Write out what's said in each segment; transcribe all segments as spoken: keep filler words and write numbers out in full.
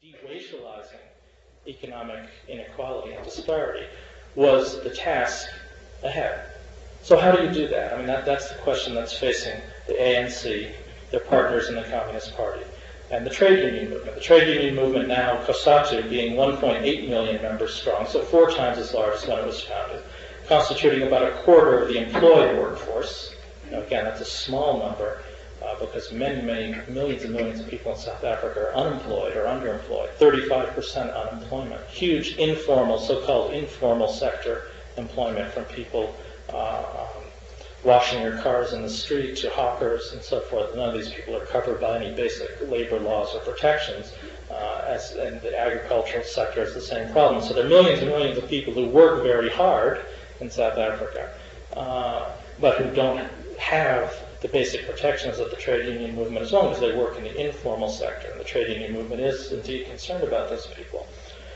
de-racializing economic inequality and disparity was the task ahead. So how do you do that? I mean, that, that's the question that's facing the A N C, their partners in the Communist Party, and the trade union movement. The trade union movement now, COSATU, being one point eight million members strong, so four times as large as when it was founded, constituting about a quarter of the employed workforce. Now, again, that's a small number uh, because many, many millions and millions of people in South Africa are unemployed or underemployed. thirty-five percent unemployment. Huge informal, so-called informal sector employment from people uh, um, washing your cars in the street to hawkers and so forth. None of these people are covered by any basic labor laws or protections. Uh, as and the agricultural sector is the same problem. So there are millions and millions of people who work very hard in South Africa, uh, but who don't have the basic protections of the trade union movement as long as they work in the informal sector. And the trade union movement is indeed concerned about those people.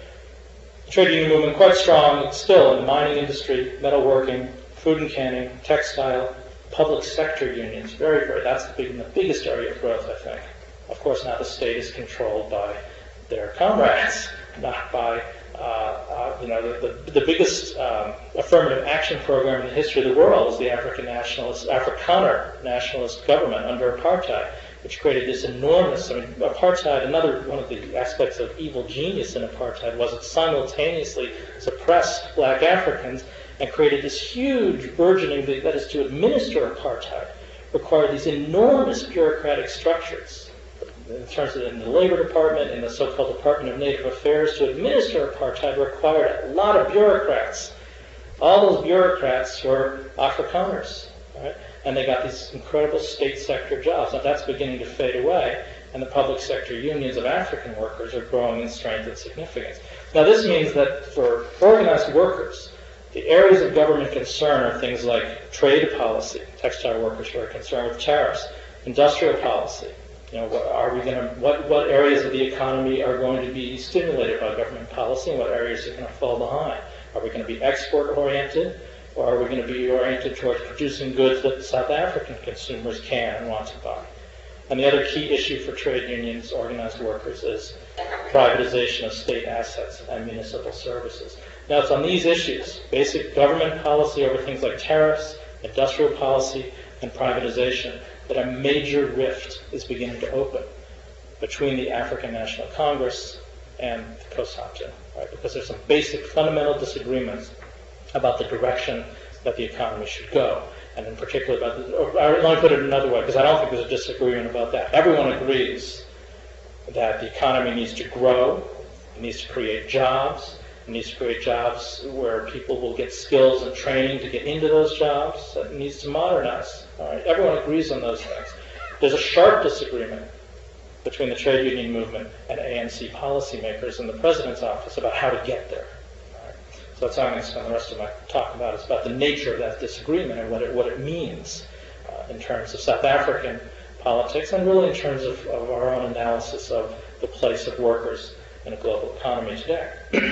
The trade union movement quite strong still in the mining industry, metalworking, food and canning, textile, public sector unions. Very, very, that's the, big, the biggest area of growth, I think. Of course, now the state is controlled by their comrades, not by Uh, uh, you know, the, the, the biggest um, affirmative action program in the history of the world is the African nationalist, Afrikaner nationalist government under apartheid, which created this enormous, I mean, apartheid, another one of the aspects of evil genius in apartheid was it simultaneously suppressed black Africans and created this huge burgeoning, that is to administer apartheid, required these enormous bureaucratic structures in terms of in the Labor Department and the so-called Department of Native Affairs. To administer apartheid required a lot of bureaucrats. All those bureaucrats were Afrikaners, right? And they got these incredible state sector jobs. Now that's beginning to fade away, and the public sector unions of African workers are growing in strength and significance. Now this means that for organized workers, the areas of government concern are things like trade policy. Textile workers who are concerned with tariffs, industrial policy. You know, what are we going to? What what areas of the economy are going to be stimulated by government policy, and what areas are going to fall behind? Are we going to be export oriented, or are we going to be oriented towards producing goods that South African consumers can and want to buy? And the other key issue for trade unions, organized workers, is privatization of state assets and municipal services. Now, it's on these issues, basic government policy over things like tariffs, industrial policy, and privatization, that a major rift is beginning to open between the African National Congress and the COSATU, right? Because there's some basic fundamental disagreements about the direction that the economy should go, and in particular about the, or let me put it another way, because I don't think there's a disagreement about that. Everyone agrees that the economy needs to grow, it needs to create jobs, it needs to create jobs where people will get skills and training to get into those jobs, it needs to modernize. All right? Everyone agrees on those things. There's a sharp disagreement between the trade union movement and A N C policymakers in the president's office about how to get there. All right? So that's how I'm going to spend the rest of my talk about. It's about the nature of that disagreement and what it, what it means uh, in terms of South African politics and really in terms of, of our own analysis of the place of workers in a global economy today.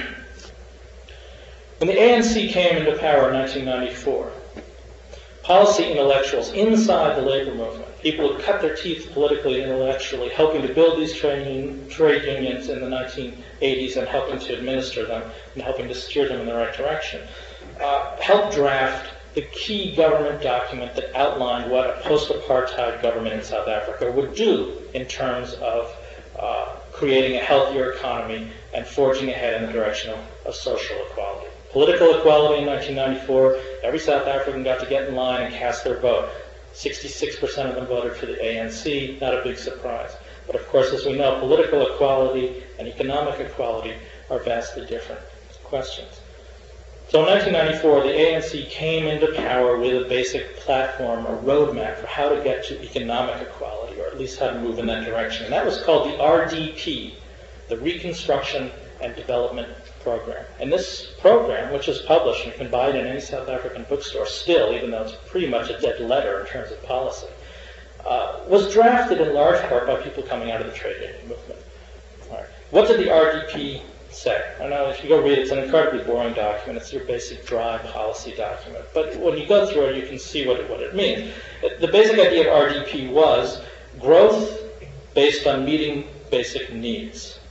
When the A N C came into power in nineteen ninety-four, policy intellectuals inside the labor movement, people who cut their teeth politically and intellectually, helping to build these trade, trade unions in the nineteen eighties and helping to administer them and helping to steer them in the right direction, uh, helped draft the key government document that outlined what a post-apartheid government in South Africa would do in terms of uh, creating a healthier economy and forging ahead in the direction of, of social equality. Political equality in nineteen ninety-four, every South African got to get in line and cast their vote. sixty-six percent of them voted for the A N C, not a big surprise. But of course, as we know, political equality and economic equality are vastly different questions. So in nineteen ninety-four, the A N C came into power with a basic platform, a roadmap for how to get to economic equality, or at least how to move in that direction. And that was called the R D P, the Reconstruction and Development Program. And this program, which is published and you can buy it in any South African bookstore still, even though it's pretty much a dead letter in terms of policy, uh, was drafted in large part by people coming out of the trade union movement. All right. What did the R D P say? I know if you go read it, it's an incredibly boring document. It's your basic dry policy document. But when you go through it, you can see what it, what it means. The basic idea of R D P was growth based on meeting basic needs.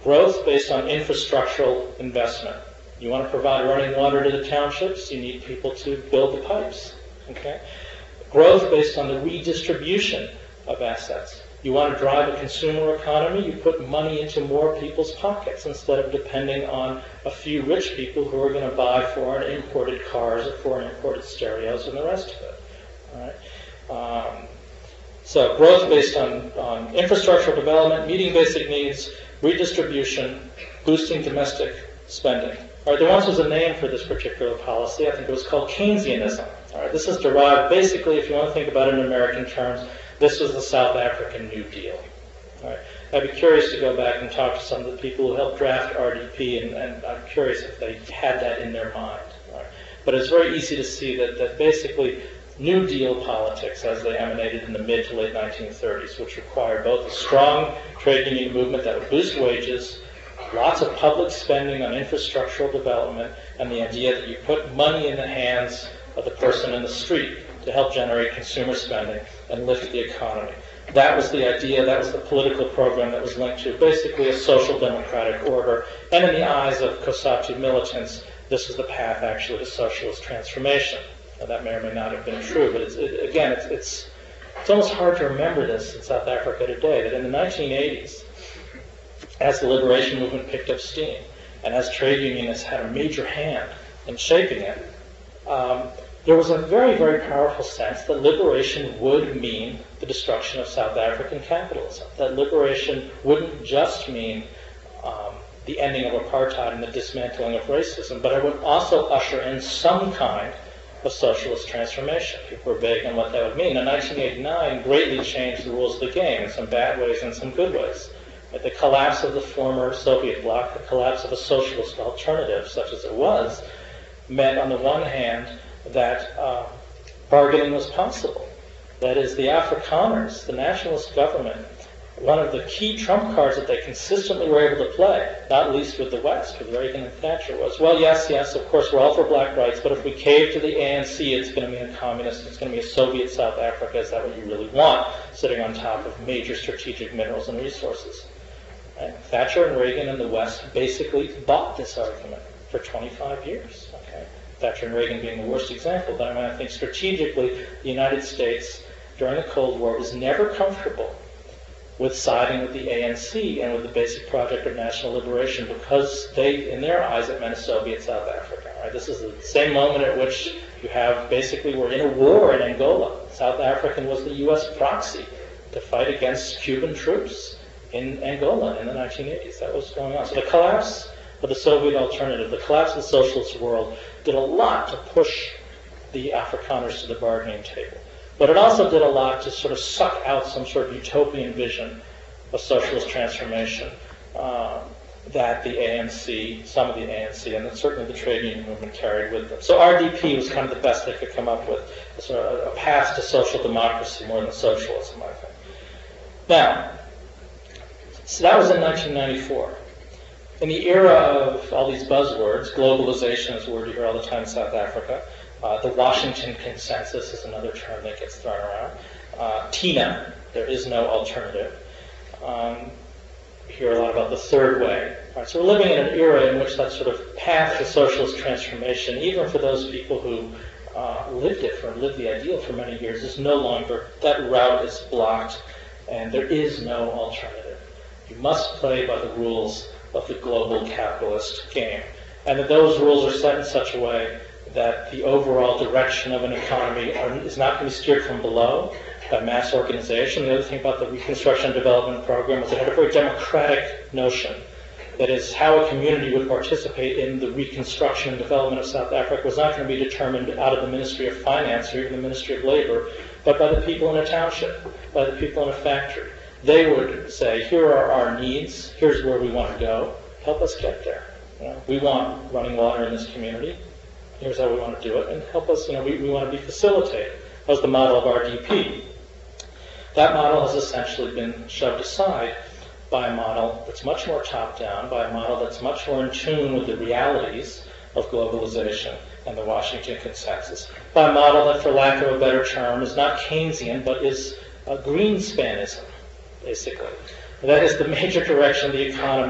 Growth based on infrastructural investment. You want to provide running water to the townships, you need people to build the pipes. Okay? Growth based on the redistribution of assets. You want to drive a consumer economy, you put money into more people's pockets instead of depending on a few rich people who are going to buy foreign imported cars or foreign imported stereos and the rest of it. All right? Um, so growth based on, on infrastructural development, meeting basic needs, redistribution, boosting domestic spending. All right, there once was a name for this particular policy. I think it was called Keynesianism. All right, this is derived, basically, if you want to think about it in American terms, this was the South African New Deal. All right, I'd be curious to go back and talk to some of the people who helped draft R D P, and, and I'm curious if they had that in their mind. All right. But it's very easy to see that, that basically New Deal politics, as they emanated in the mid to late nineteen thirties, which required both a strong trade union movement that would boost wages, lots of public spending on infrastructural development, and the idea that you put money in the hands of the person in the street to help generate consumer spending and lift the economy. That was the idea, that was the political program that was linked to basically a social democratic order. And in the eyes of COSATU militants, this was the path actually to socialist transformation. Now, that may or may not have been true, but it's, it, again, it's, it's, it's almost hard to remember this in South Africa today, that in the nineteen eighties, as the liberation movement picked up steam, and as trade unionists had a major hand in shaping it, um, there was a very, very powerful sense that liberation would mean the destruction of South African capitalism. That liberation wouldn't just mean um, the ending of apartheid and the dismantling of racism, but it would also usher in some kind of socialist transformation. People were vague on what that would mean. Now, nineteen eighty-nine greatly changed the rules of the game in some bad ways and some good ways. The collapse of the former Soviet bloc, the collapse of a socialist alternative, such as it was, meant on the one hand that uh, bargaining was possible. That is, the Afrikaners, the nationalist government, one of the key trump cards that they consistently were able to play, not least with the West, with Reagan and Thatcher, was, well, yes, yes, of course, we're all for black rights, but if we cave to the A N C, it's going to be a communist, it's going to be a Soviet South Africa. Is that what you really want, sitting on top of major strategic minerals and resources? Right? Thatcher and Reagan in the West basically bought this argument for twenty-five years. Okay? Thatcher and Reagan being the worst example, but I mean, I think strategically, the United States during the Cold War was never comfortable with siding with the A N C and with the basic project of national liberation because they, in their eyes, it meant a Soviet South Africa. Right? This is the same moment at which you have, basically, we're in a war in Angola. South Africa was the U S proxy to fight against Cuban troops in Angola in the nineteen eighties. That was going on. So the collapse of the Soviet alternative, the collapse of the socialist world, did a lot to push the Afrikaners to the bargaining table. But it also did a lot to sort of suck out some sort of utopian vision of socialist transformation um, that the A N C, some of the A N C, and then certainly the trade union movement carried with them. So R D P was kind of the best they could come up with, sort of a path to social democracy more than socialism, I think. Now, so that was in nineteen ninety-four. In the era of all these buzzwords, globalization is a word you hear all the time in South Africa. Uh, the Washington Consensus is another term that gets thrown around. Uh, TINA, there is no alternative. Um, you hear a lot about the third way. All right, so we're living in an era in which that sort of path to socialist transformation, even for those people who uh, lived it, for lived the ideal for many years, is no longer, that route is blocked, and there is no alternative. You must play by the rules of the global capitalist game. And that those rules are set in such a way that the overall direction of an economy are, is not going to be steered from below by mass organization. The other thing about the Reconstruction and Development Program is it had a very democratic notion. That is, how a community would participate in the reconstruction and development of South Africa was not going to be determined out of the Ministry of Finance or even the Ministry of Labor, but by the people in a township, by the people in a factory. They would say, here are our needs, here's where we want to go, help us get there. You know, we want running water in this community, here's how we want to do it, and help us, you know, we, we want to be facilitated. That was the model of R D P. That model has essentially been shoved aside by a model that's much more top-down, by a model that's much more in tune with the realities of globalization and the Washington Consensus, by a model that, for lack of a better term, is not Keynesian, but is a Greenspanism, basically. That is the major direction of the economy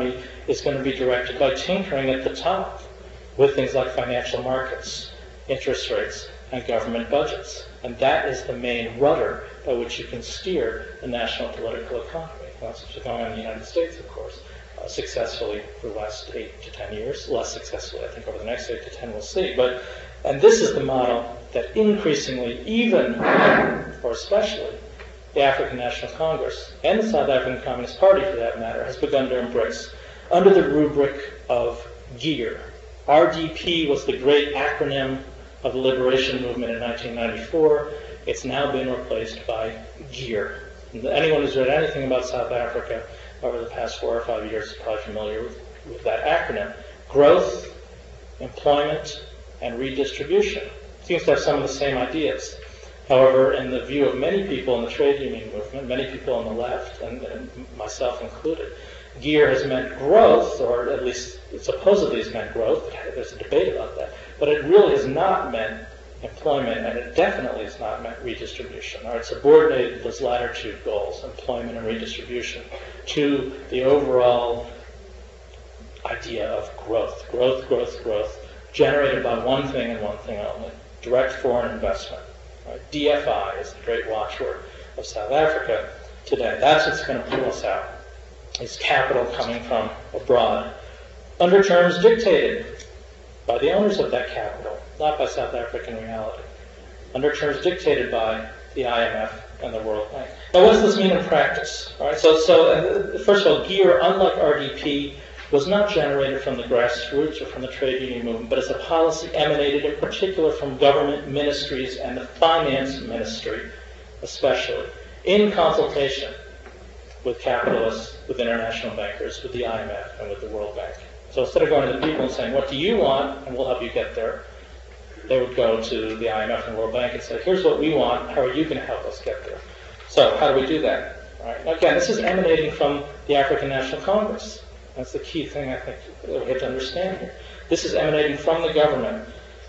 is going to be directed by tinkering at the top with things like financial markets, interest rates, and government budgets. And that is the main rudder by which you can steer the national political economy. And that's what's going on in the United States, of course, uh, successfully for the last eight to ten years. Less successfully, I think, over the next eight to ten, we'll see. But, and this is the model that increasingly, even, or especially, the African National Congress, and the South African Communist Party, for that matter, has begun to embrace under the rubric of GEAR. R D P was the great acronym of the liberation movement in nineteen ninety-four. It's now been replaced by GEAR. And anyone who's read anything about South Africa over the past four or five years is probably familiar with, with that acronym. Growth, employment, and redistribution. Seems to have some of the same ideas. However, in the view of many people in the trade union movement, many people on the left, and, and myself included, GEAR has meant growth, or at least supposedly has meant growth. There's a debate about that. But it really has not meant employment, and it definitely has not meant redistribution. Or it subordinated those latter two goals, employment and redistribution, to the overall idea of growth. Growth, growth, growth, generated by one thing and one thing only, direct foreign investment. Right? D F I is the great watchword of South Africa today. That's what's going to pull us out, is capital coming from abroad, under terms dictated by the owners of that capital, not by South African reality, under terms dictated by the I M F and the World Bank. Now, what does this mean in practice? All right, so, so uh, first of all, GEAR, unlike R D P, was not generated from the grassroots or from the trade union movement, but as a policy emanated in particular from government ministries and the finance ministry, especially, in consultation with capitalists, with international bankers, with the I M F, and with the World Bank. So instead of going to the people and saying, what do you want, and we'll help you get there, they would go to the I M F and World Bank and say, here's what we want, how are you going to help us get there? So how do we do that? All right. Now, again, this is emanating from the African National Congress. That's the key thing I think that we have to understand here. This is emanating from the government.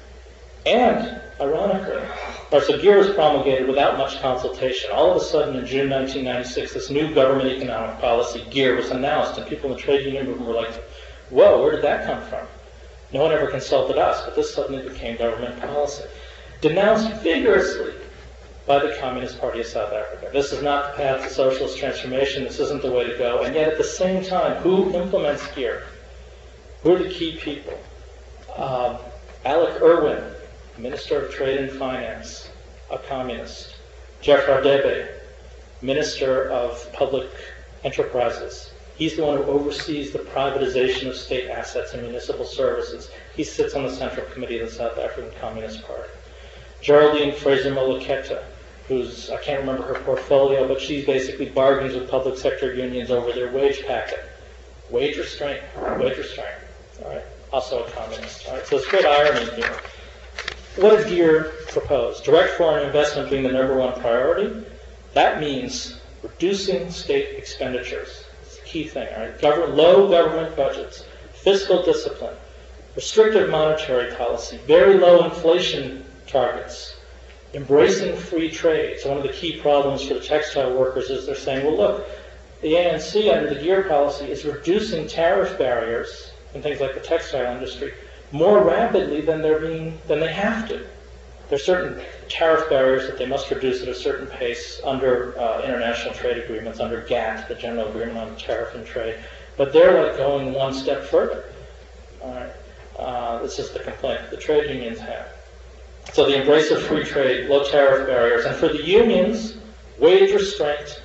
And, ironically, or so GEAR was promulgated without much consultation. All of a sudden, in June nineteen ninety-six, this new government economic policy, GEAR, was announced, and people in the trade union movement were like, whoa, where did that come from? No one ever consulted us, but this suddenly became government policy. Denounced vigorously by the Communist Party of South Africa. This is not the path to socialist transformation. This isn't the way to go. And yet, at the same time, who implements GEAR? Who are the key people? Um, Alec Erwin, Minister of Trade and Finance, a communist. Jeff Radebe, Minister of Public Enterprises. He's the one who oversees the privatization of state assets and municipal services. He sits on the Central Committee of the South African Communist Party. Geraldine Fraser-Moleketa, who's, I can't remember her portfolio, but she basically bargains with public sector unions over their wage packet. Wage restraint, wage restraint, all right? Also a communist, all right? So there's great irony here. What does GEAR propose? Direct foreign investment being the number one priority. That means reducing state expenditures. It's the key thing, all right? Government, low government budgets, fiscal discipline, restrictive monetary policy, very low inflation targets, embracing free trade. So one of the key problems for the textile workers is they're saying, well, look, the A N C under the GEAR policy is reducing tariff barriers in things like the textile industry more rapidly than they're being than they have to. There are certain tariff barriers that they must reduce at a certain pace under uh, international trade agreements, under GATT, the General Agreement on Tariff and Trade, but they're like going one step further. All right, uh, this is the complaint the trade unions have. So the embrace of free trade, low tariff barriers, and for the unions, wage restraint,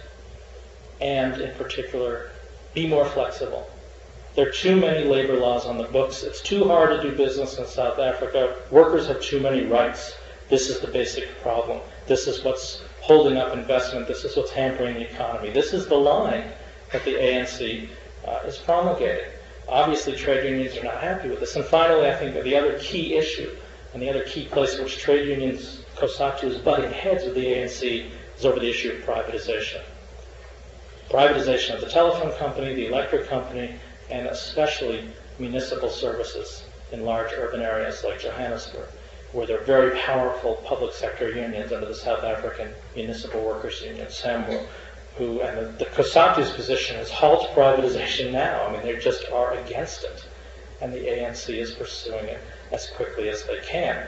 and in particular, be more flexible. There are too many labor laws on the books. It's too hard to do business in South Africa. Workers have too many rights. This is the basic problem. This is what's holding up investment. This is what's hampering the economy. This is the line that the A N C uh, is promulgating. Obviously, trade unions are not happy with this. And finally, I think that the other key issue and the other key place in which trade unions, COSATU, is butting heads with the A N C is over the issue of privatization. Privatization of the telephone company, the electric company, and especially municipal services in large urban areas like Johannesburg, where there are very powerful public sector unions under the South African Municipal Workers Union, SAMWU, who, and the, the COSATU's position is halt privatization now. I mean, they just are against it. And the A N C is pursuing it as quickly as they can.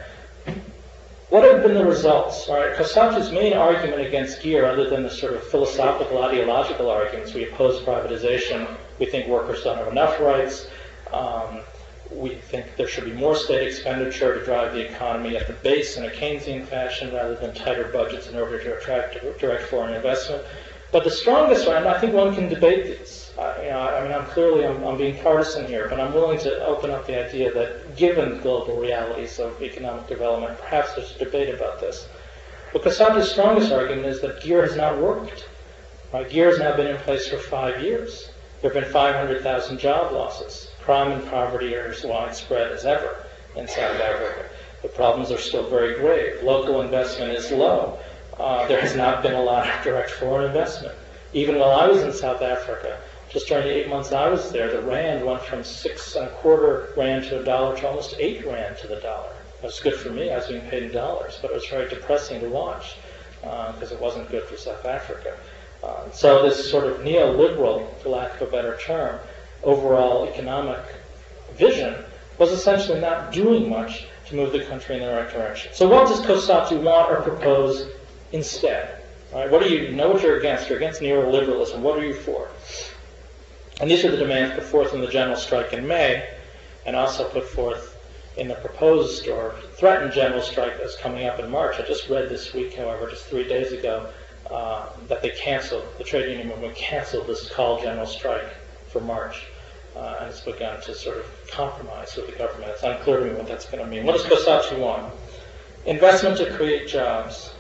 What have been the results? All right, COSATU's main argument against GEAR, other than the sort of philosophical, ideological arguments, we oppose privatization, we think workers don't have enough rights, um, we think there should be more state expenditure to drive the economy at the base in a Keynesian fashion rather than tighter budgets in order to attract direct foreign investment. But the strongest one, and I think one can debate these. I, you know, I mean, I'm clearly I'm, I'm being partisan here, but I'm willing to open up the idea that, given global realities of economic development, perhaps there's a debate about this. But COSATU's strongest argument is that GEAR has not worked. Right? GEAR has now been in place for five years. There have been five hundred thousand job losses. Crime and poverty are as widespread as ever in South Africa. The problems are still very grave. Local investment is low. Uh, there has not been a lot of direct foreign investment. Even while I was in South Africa, just during the eight months I was there, the rand went from six and a quarter rand to a dollar to almost eight rand to the dollar. That was good for me. I was being paid in dollars, but it was very depressing to watch because uh, it wasn't good for South Africa. Uh, so this sort of neoliberal, for lack of a better term, overall economic vision was essentially not doing much to move the country in the right direction. So what does COSATU want or propose instead? All right, what do you know what you're against? You're against neoliberalism. What are you for? And these are the demands put forth in the general strike in May, and also put forth in the proposed or threatened general strike that's coming up in March. I just read this week, however, just three days ago, uh, that they canceled, the trade union movement canceled this call general strike for March. Uh, and it's begun to sort of compromise with the government. It's unclear to me what that's going to mean. What does COSATU want? Investment to create jobs.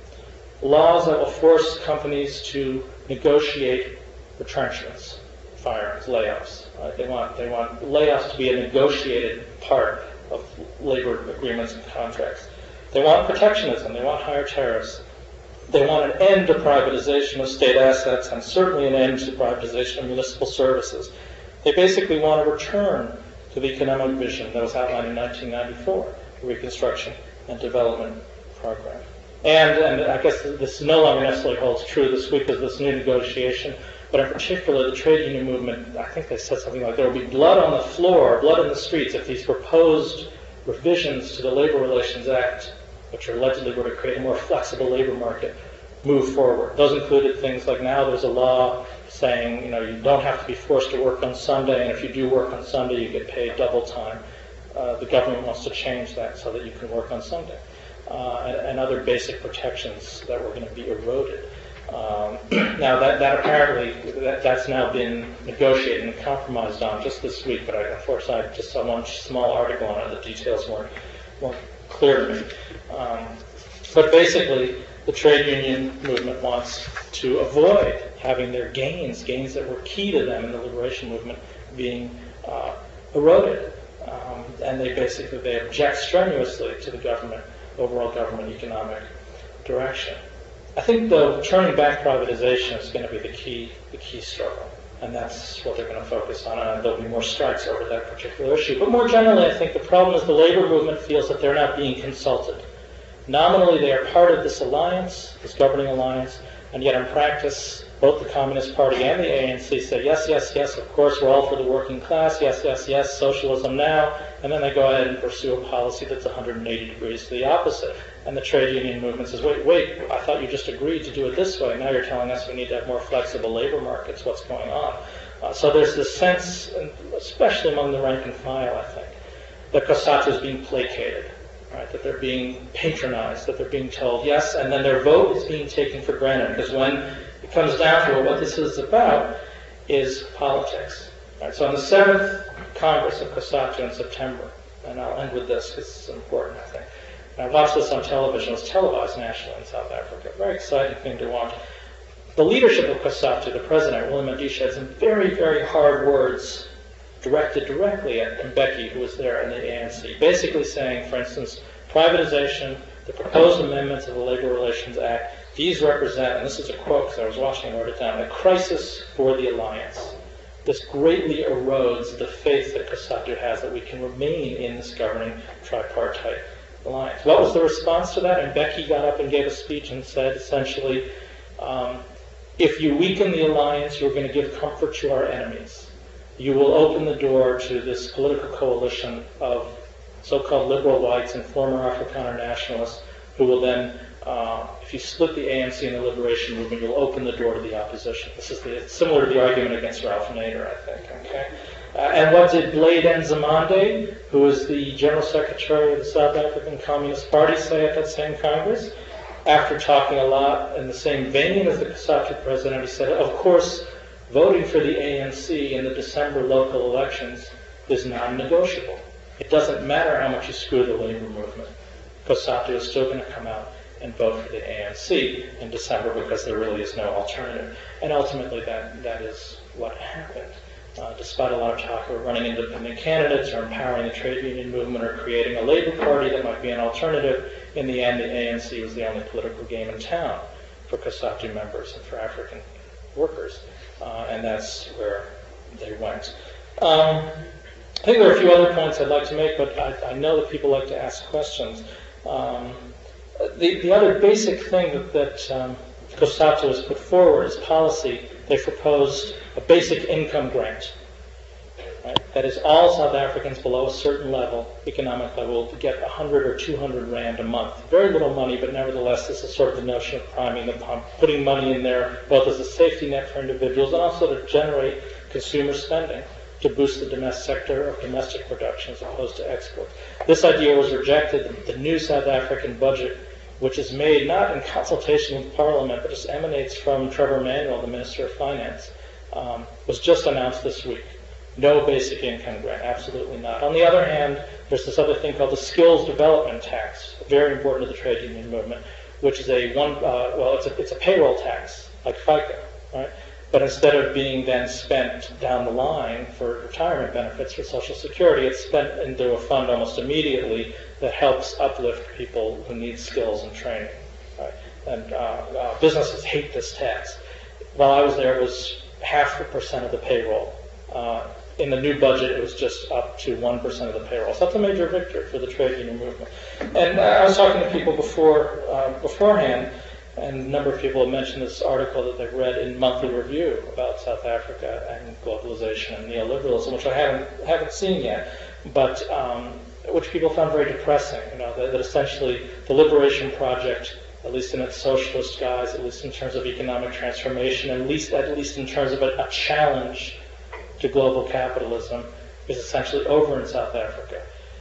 Laws that will force companies to negotiate retrenchments, firings, layoffs. Right? They want they want layoffs to be a negotiated part of labor agreements and contracts. They want protectionism. They want higher tariffs. They want an end to privatization of state assets, and certainly an end to privatization of municipal services. They basically want a return to the economic vision that was outlined in nineteen ninety-four, the Reconstruction and Development Program. And, and I guess this no longer necessarily holds true this week because this new negotiation, but in particular the trade union movement, I think they said something like there will be blood on the floor, blood in the streets if these proposed revisions to the Labor Relations Act, which are allegedly were to create a more flexible labor market, move forward. Those included things like now there's a law saying, you know, you don't have to be forced to work on Sunday, and if you do work on Sunday, you get paid double time. Uh, the government wants to change that so that you can work on Sunday. Uh, and, and other basic protections that were going to be eroded. Um, now, that, that apparently, that, that's now been negotiated and compromised on just this week, but I, unfortunately I just saw one small article on it. The details weren't, weren't clear to me. Um, but basically, the trade union movement wants to avoid having their gains, gains that were key to them in the liberation movement, being uh, eroded. Um, and they basically, they object strenuously to the government, overall government economic direction. I think, though, turning back privatization is going to be the key, the key struggle. And that's what they're going to focus on, and there'll be more strikes over that particular issue. But more generally, I think the problem is the labor movement feels that they're not being consulted. Nominally, they are part of this alliance, this governing alliance, and yet in practice, both the Communist Party and the A N C say, yes, yes, yes, of course, we're all for the working class, yes, yes, yes, socialism now, and then they go ahead and pursue a policy that's one hundred eighty degrees to the opposite. And the trade union movement says, wait, wait, I thought you just agreed to do it this way. Now you're telling us we need to have more flexible labor markets. What's going on? Uh, so there's this sense, especially among the rank and file, I think, that COSATU is being placated. Right, that they're being patronized, that they're being told yes, and then their vote is being taken for granted. Because when it comes down to it, what this is about is politics. Right, so on the seventh Congress of COSATU in September, and I'll end with this because it's important, I think. And I watched this on television. It was televised nationally in South Africa. Very exciting thing to watch. The leadership of COSATU, the president, Willem Madisha, had some very, very hard words directed directly at Mbeki, who was there in the A N C, basically saying, for instance, privatization, the proposed amendments of the Labor Relations Act, these represent, and this is a quote because I was watching and wrote it down, a crisis for the alliance. This greatly erodes the faith that COSATU has that we can remain in this governing tripartite alliance. What was the response to that? Mbeki got up and gave a speech and said, essentially, um, if you weaken the alliance, you're going to give comfort to our enemies. You will open the door to this political coalition of so-called liberal whites and former Afrikaner nationalists who will then, uh, if you split the A N C and the liberation movement, you'll open the door to the opposition. This is the, it's similar to the argument against Ralph Nader, I think. Okay. Uh, and what did Blade Nzimande, who is the General Secretary of the South African Communist Party, say at that same Congress? After talking a lot in the same vein as the COSATU president, he said, of course, voting for the A N C in the December local elections is non-negotiable. It doesn't matter how much you screw the labor movement. COSATU is still going to come out and vote for the A N C in December because there really is no alternative. And ultimately, that, that is what happened. Uh, despite a lot of talk of running independent candidates or empowering the trade union movement or creating a labor party that might be an alternative, in the end, the A N C was the only political game in town for COSATU members and for African workers. Uh, and that's where they went. Um, I think there are a few other points I'd like to make, but I, I know that people like to ask questions. Um, the, the other basic thing that, that um, COSATU has put forward as policy, they proposed a basic income grant. Right? That is, all South Africans below a certain level, economic level, to get one hundred or two hundred rand a month. Very little money, but nevertheless, this is sort of the notion of priming the pump, putting money in there both as a safety net for individuals and also to generate consumer spending, to boost the domestic sector of domestic production as opposed to export. This idea was rejected. The new South African budget, which is made not in consultation with Parliament, but just emanates from Trevor Manuel, the Minister of Finance, um, was just announced this week. No basic income grant, absolutely not. On the other hand, there's this other thing called the skills development tax, very important to the trade union movement, which is a one, uh, well, it's a, it's a payroll tax, like FICA, right? But instead of being then spent down the line for retirement benefits for Social Security, it's spent into a fund almost immediately that helps uplift people who need skills and training. Right? And uh, uh, businesses hate this tax. While I was there, it was half a percent of the payroll. Uh, in the new budget, it was just up to one percent of the payroll. So that's a major victory for the trade union movement. And uh, I was talking to people before uh, beforehand, and a number of people have mentioned this article that they've read in Monthly Review about South Africa and globalization and neoliberalism, which I haven't haven't seen yet, but um, which people found very depressing. You know, that, that essentially the Liberation Project, at least in its socialist guise, at least in terms of economic transformation, at least at least in terms of a, a challenge to global capitalism, is essentially over in South Africa.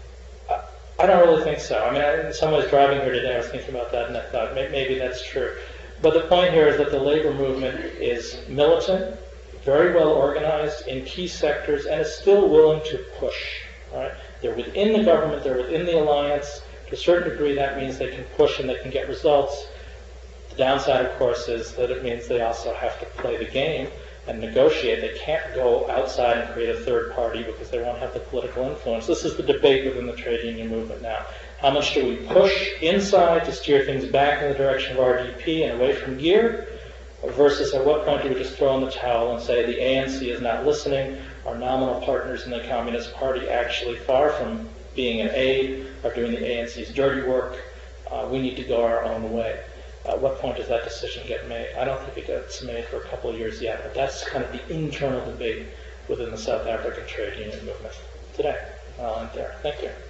Uh, I don't really think so. I mean, I, in some ways, driving here today, I was thinking about that, and I thought may, maybe that's true. But the point here is that the labor movement is militant, very well organized in key sectors, and is still willing to push. Right? They're within the government, they're within the alliance. To a certain degree, that means they can push and they can get results. The downside, of course, is that it means they also have to play the game and negotiate. They can't go outside and create a third party because they won't have the political influence. This is the debate within the trade union movement now. How much do we push inside to steer things back in the direction of R D P and away from gear, versus at what point do we just throw in the towel and say the A N C is not listening, our nominal partners in the Communist Party actually, far from being an aid, are doing the A N C's dirty work. Uh, we need to go our own way. At what point does that decision get made? I don't think it gets made for a couple of years yet, but that's kind of the internal debate within the South African trade union movement today. I'll end there. Thank you.